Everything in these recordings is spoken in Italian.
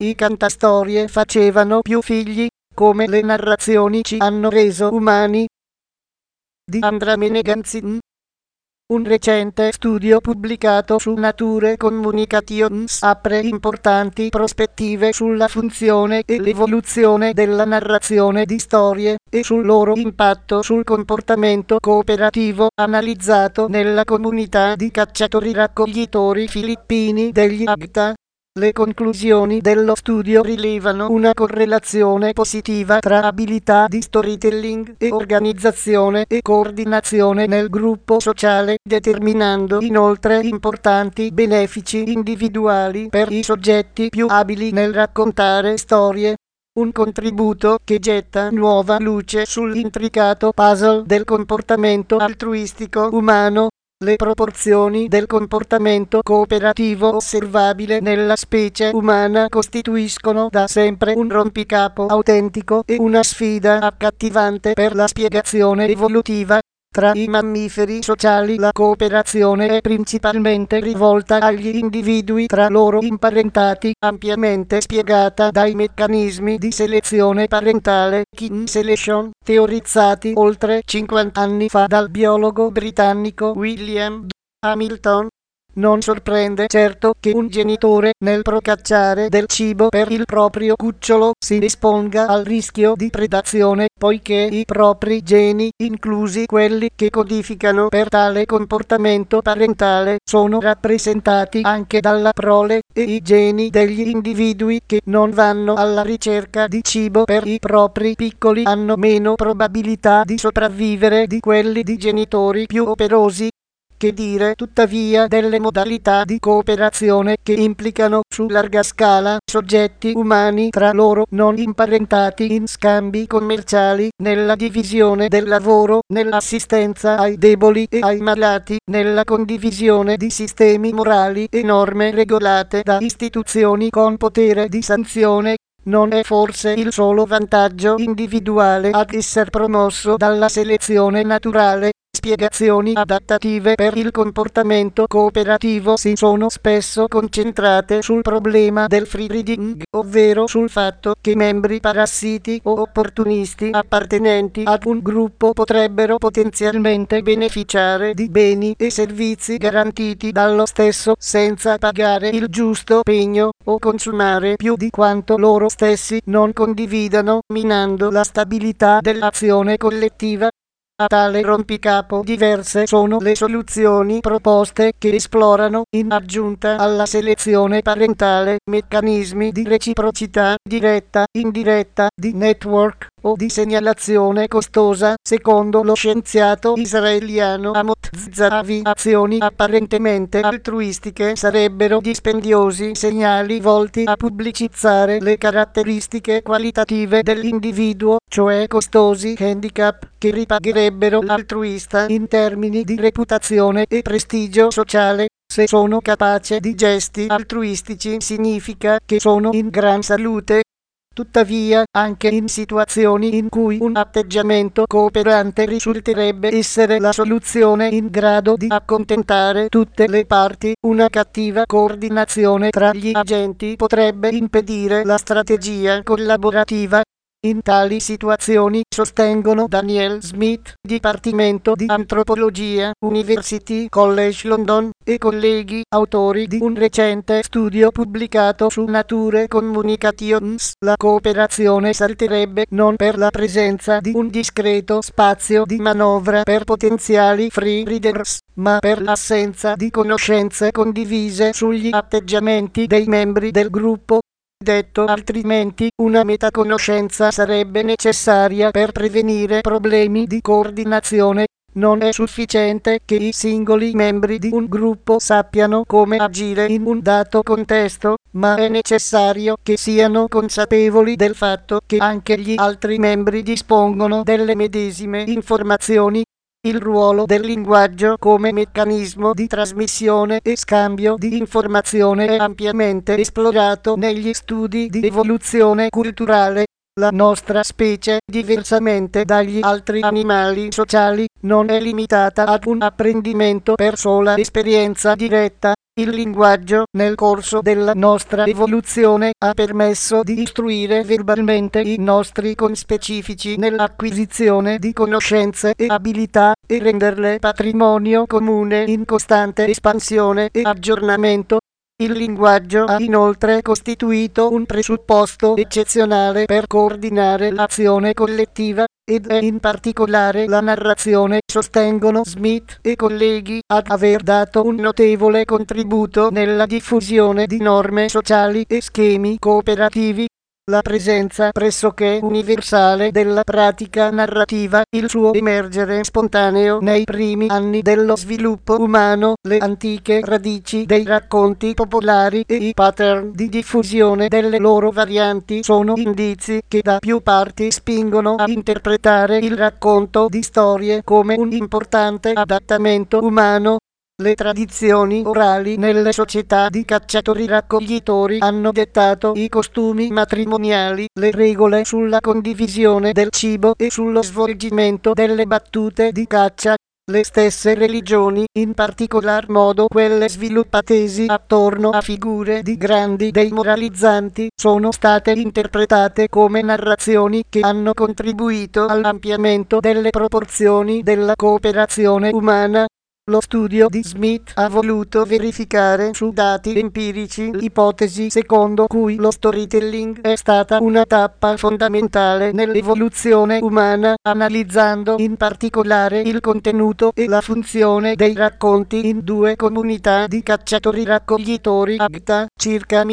I cantastorie facevano più figli, come le narrazioni ci hanno reso umani. Di Andra Meneganzin. Un recente studio pubblicato su Nature Communications apre importanti prospettive sulla funzione e l'evoluzione della narrazione di storie e sul loro impatto sul comportamento cooperativo analizzato nella comunità di cacciatori-raccoglitori filippini degli Agta. Le conclusioni dello studio rilevano una correlazione positiva tra abilità di storytelling e organizzazione e coordinazione nel gruppo sociale, determinando inoltre importanti benefici individuali per i soggetti più abili nel raccontare storie. Un contributo che getta nuova luce sull'intricato puzzle del comportamento altruistico umano. Le proporzioni del comportamento cooperativo osservabile nella specie umana costituiscono da sempre un rompicapo autentico e una sfida accattivante per la spiegazione evolutiva. Tra i mammiferi sociali la cooperazione è principalmente rivolta agli individui tra loro imparentati, ampiamente spiegata dai meccanismi di selezione parentale kin selection, teorizzati oltre 50 anni fa dal biologo britannico William Hamilton. Non sorprende certo che un genitore, nel procacciare del cibo per il proprio cucciolo, si esponga al rischio di predazione, poiché i propri geni, inclusi quelli che codificano per tale comportamento parentale, sono rappresentati anche dalla prole, e i geni degli individui che non vanno alla ricerca di cibo per i propri piccoli hanno meno probabilità di sopravvivere di quelli di genitori più operosi. Che dire tuttavia delle modalità di cooperazione che implicano su larga scala soggetti umani tra loro non imparentati in scambi commerciali, nella divisione del lavoro, nell'assistenza ai deboli e ai malati, nella condivisione di sistemi morali e norme regolate da istituzioni con potere di sanzione? Non è forse il solo vantaggio individuale ad esser promosso dalla selezione naturale? Spiegazioni adattative per il comportamento cooperativo si sono spesso concentrate sul problema del free riding, ovvero sul fatto che membri parassiti o opportunisti appartenenti ad un gruppo potrebbero potenzialmente beneficiare di beni e servizi garantiti dallo stesso senza pagare il giusto pegno o consumare più di quanto loro stessi non condividano, minando la stabilità dell'azione collettiva. A tale rompicapo diverse sono le soluzioni proposte che esplorano, in aggiunta alla selezione parentale, meccanismi di reciprocità diretta, indiretta, di network o di segnalazione costosa. Secondo lo scienziato israeliano Amot Zahavi, azioni apparentemente altruistiche sarebbero dispendiosi segnali volti a pubblicizzare le caratteristiche qualitative dell'individuo, cioè costosi handicap che ripagherebbero l'altruista in termini di reputazione e prestigio sociale. Se sono capace di gesti altruistici significa che sono in gran salute. Tuttavia, anche in situazioni in cui un atteggiamento cooperante risulterebbe essere la soluzione in grado di accontentare tutte le parti, una cattiva coordinazione tra gli agenti potrebbe impedire la strategia collaborativa. In tali situazioni, sostengono Daniel Smith, Dipartimento di Antropologia, University College London, e colleghi, autori di un recente studio pubblicato su Nature Communications, la cooperazione salterebbe non per la presenza di un discreto spazio di manovra per potenziali free riders, ma per l'assenza di conoscenze condivise sugli atteggiamenti dei membri del gruppo. Detto altrimenti, una metaconoscenza sarebbe necessaria per prevenire problemi di coordinazione. Non è sufficiente che i singoli membri di un gruppo sappiano come agire in un dato contesto, ma è necessario che siano consapevoli del fatto che anche gli altri membri dispongono delle medesime informazioni. Il ruolo del linguaggio come meccanismo di trasmissione e scambio di informazione è ampiamente esplorato negli studi di evoluzione culturale. La nostra specie, diversamente dagli altri animali sociali, non è limitata ad un apprendimento per sola esperienza diretta. Il linguaggio, nel corso della nostra evoluzione, ha permesso di istruire verbalmente i nostri conspecifici nell'acquisizione di conoscenze e abilità e renderle patrimonio comune in costante espansione e aggiornamento. Il linguaggio ha inoltre costituito un presupposto eccezionale per coordinare l'azione collettiva, ed è in particolare la narrazione, sostengono Smith e colleghi, ad aver dato un notevole contributo nella diffusione di norme sociali e schemi cooperativi. La presenza pressoché universale della pratica narrativa, il suo emergere spontaneo nei primi anni dello sviluppo umano, le antiche radici dei racconti popolari e i pattern di diffusione delle loro varianti sono indizi che da più parti spingono a interpretare il racconto di storie come un importante adattamento umano. Le tradizioni orali nelle società di cacciatori-raccoglitori hanno dettato i costumi matrimoniali, le regole sulla condivisione del cibo e sullo svolgimento delle battute di caccia. Le stesse religioni, in particolar modo quelle sviluppatesi attorno a figure di grandi dei moralizzanti, sono state interpretate come narrazioni che hanno contribuito all'ampliamento delle proporzioni della cooperazione umana. Lo studio di Smith ha voluto verificare su dati empirici l'ipotesi secondo cui lo storytelling è stata una tappa fondamentale nell'evoluzione umana, analizzando in particolare il contenuto e la funzione dei racconti in due comunità di cacciatori-raccoglitori Agta, circa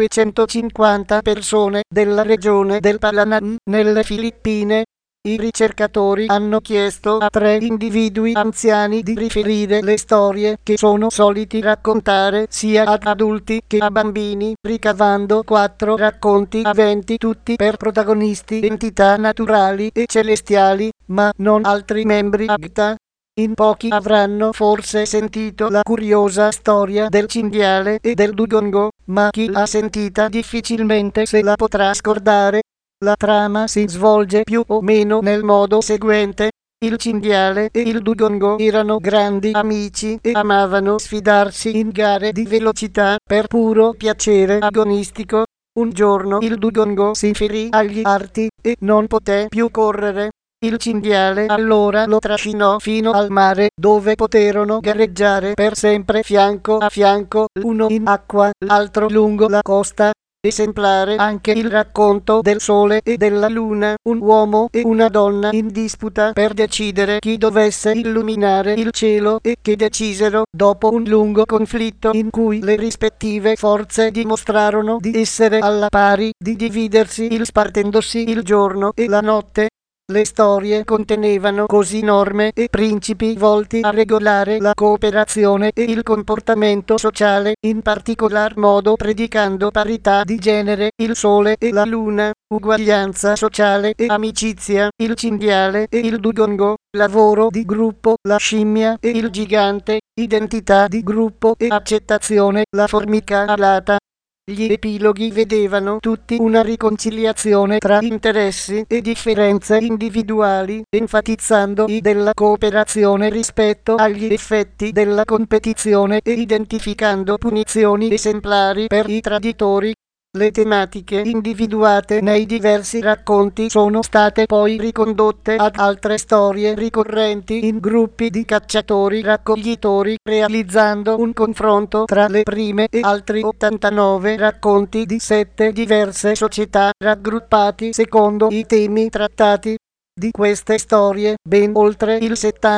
1250 persone, della regione del Palanan, nelle Filippine. I ricercatori hanno chiesto a 3 individui anziani di riferire le storie che sono soliti raccontare sia ad adulti che a bambini, ricavando 4 racconti aventi tutti per protagonisti entità naturali e celestiali, ma non altri membri Agta. In pochi avranno forse sentito la curiosa storia del cinghiale e del dugongò, ma chi l'ha sentita difficilmente se la potrà scordare. La trama si svolge più o meno nel modo seguente. Il cinghiale e il dugongò erano grandi amici e amavano sfidarsi in gare di velocità per puro piacere agonistico. Un giorno il dugongò si ferì agli arti e non poté più correre. Il cinghiale allora lo trascinò fino al mare, dove poterono gareggiare per sempre fianco a fianco, uno in acqua, l'altro lungo la costa. Esemplare anche il racconto del Sole e della Luna, un uomo e una donna in disputa per decidere chi dovesse illuminare il cielo e che decisero, dopo un lungo conflitto in cui le rispettive forze dimostrarono di essere alla pari, di dividersi spartendosi il giorno e la notte. Le storie contenevano così norme e principi volti a regolare la cooperazione e il comportamento sociale, in particolar modo predicando parità di genere, il sole e la luna, uguaglianza sociale e amicizia, il cinghiale e il dugongò, lavoro di gruppo, la scimmia e il gigante, identità di gruppo e accettazione, la formica alata. Gli epiloghi vedevano tutti una riconciliazione tra interessi e differenze individuali, enfatizzando i della cooperazione rispetto agli effetti della competizione e identificando punizioni esemplari per i traditori. Le tematiche individuate nei diversi racconti sono state poi ricondotte ad altre storie ricorrenti in gruppi di cacciatori-raccoglitori, realizzando un confronto tra le prime e altri 89 racconti di 7 diverse società, raggruppati secondo i temi trattati. Di queste storie, ben oltre il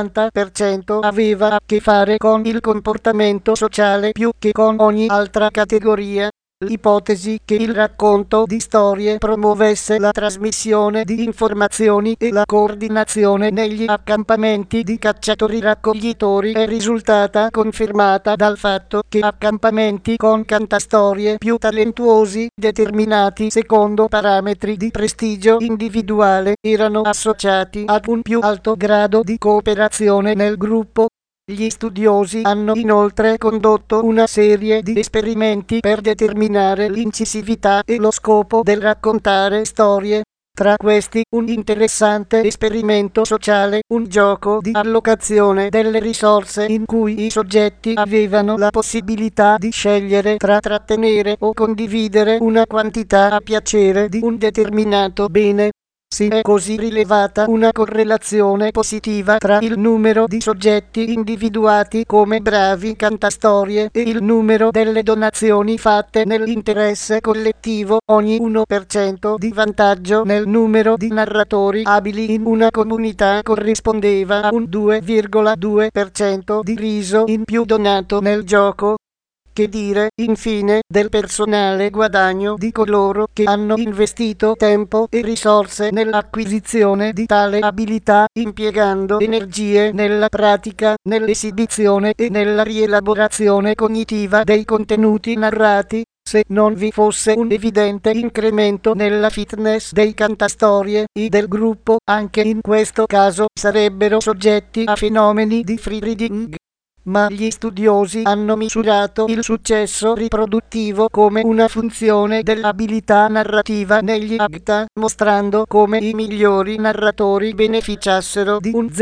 70% aveva a che fare con il comportamento sociale più che con ogni altra categoria. L'ipotesi che il racconto di storie promuovesse la trasmissione di informazioni e la coordinazione negli accampamenti di cacciatori-raccoglitori è risultata confermata dal fatto che accampamenti con cantastorie più talentuosi, determinati secondo parametri di prestigio individuale, erano associati ad un più alto grado di cooperazione nel gruppo. Gli studiosi hanno inoltre condotto una serie di esperimenti per determinare l'incisività e lo scopo del raccontare storie. Tra questi un interessante esperimento sociale, un gioco di allocazione delle risorse in cui i soggetti avevano la possibilità di scegliere tra trattenere o condividere una quantità a piacere di un determinato bene. Si è così rilevata una correlazione positiva tra il numero di soggetti individuati come bravi cantastorie e il numero delle donazioni fatte nell'interesse collettivo, ogni 1% di vantaggio nel numero di narratori abili in una comunità corrispondeva a un 2,2% di riso in più donato nel gioco. Che dire, infine, del personale guadagno di coloro che hanno investito tempo e risorse nell'acquisizione di tale abilità, impiegando energie nella pratica, nell'esibizione e nella rielaborazione cognitiva dei contenuti narrati. Se non vi fosse un evidente incremento nella fitness dei cantastorie e del gruppo, anche in questo caso sarebbero soggetti a fenomeni di free riding. Ma gli studiosi hanno misurato il successo riproduttivo come una funzione dell'abilità narrativa negli ACTA, mostrando come i migliori narratori beneficiassero di un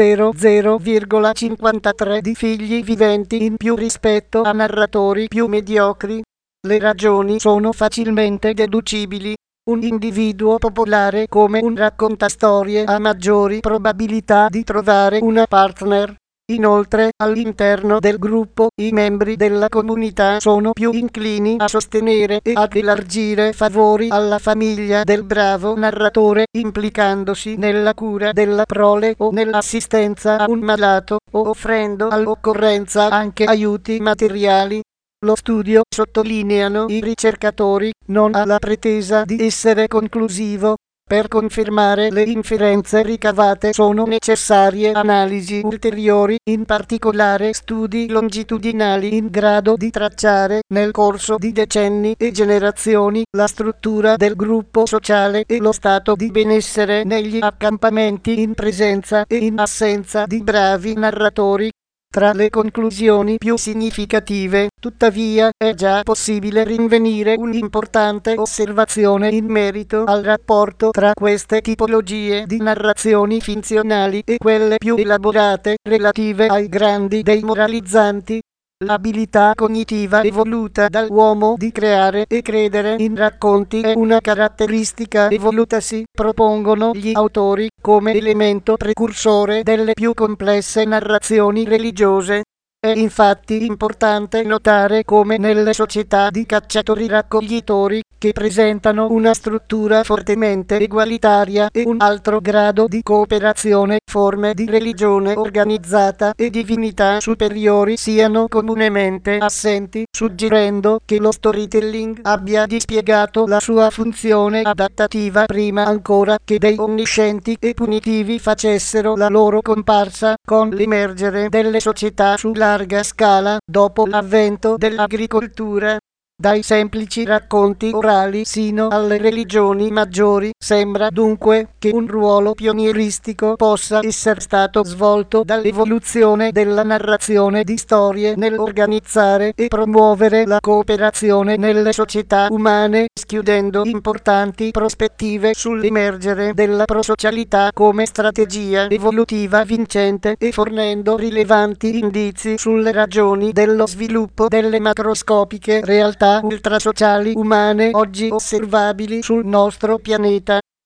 0,53 di figli viventi in più rispetto a narratori più mediocri. Le ragioni sono facilmente deducibili. Un individuo popolare come un raccontastorie ha maggiori probabilità di trovare una partner. Inoltre, all'interno del gruppo, i membri della comunità sono più inclini a sostenere e ad elargire favori alla famiglia del bravo narratore, implicandosi nella cura della prole o nell'assistenza a un malato, o offrendo all'occorrenza anche aiuti materiali. Lo studio, sottolineano i ricercatori, non ha la pretesa di essere conclusivo. Per confermare le inferenze ricavate sono necessarie analisi ulteriori, in particolare studi longitudinali in grado di tracciare, nel corso di decenni e generazioni, la struttura del gruppo sociale e lo stato di benessere negli accampamenti in presenza e in assenza di bravi narratori. Tra le conclusioni più significative, tuttavia, è già possibile rinvenire un'importante osservazione in merito al rapporto tra queste tipologie di narrazioni finzionali e quelle più elaborate, relative ai grandi demoralizzanti. L'abilità cognitiva evoluta dall'uomo di creare e credere in racconti è una caratteristica evolutasi, propongono gli autori, come elemento precursore delle più complesse narrazioni religiose. È infatti importante notare come nelle società di cacciatori-raccoglitori, che presentano una struttura fortemente egualitaria e un alto grado di cooperazione, forme di religione organizzata e divinità superiori siano comunemente assenti, suggerendo che lo storytelling abbia dispiegato la sua funzione adattativa prima ancora che dei onniscienti e punitivi facessero la loro comparsa, con l'emergere delle società su larga scala, dopo l'avvento dell'agricoltura. Dai semplici racconti orali sino alle religioni maggiori, sembra dunque che un ruolo pionieristico possa essere stato svolto dall'evoluzione della narrazione di storie nell'organizzare e promuovere la cooperazione nelle società umane, schiudendo importanti prospettive sull'emergere della prosocialità come strategia evolutiva vincente e fornendo rilevanti indizi sulle ragioni dello sviluppo delle macroscopiche realtà ultrasociali umane oggi osservabili sul nostro pianeta.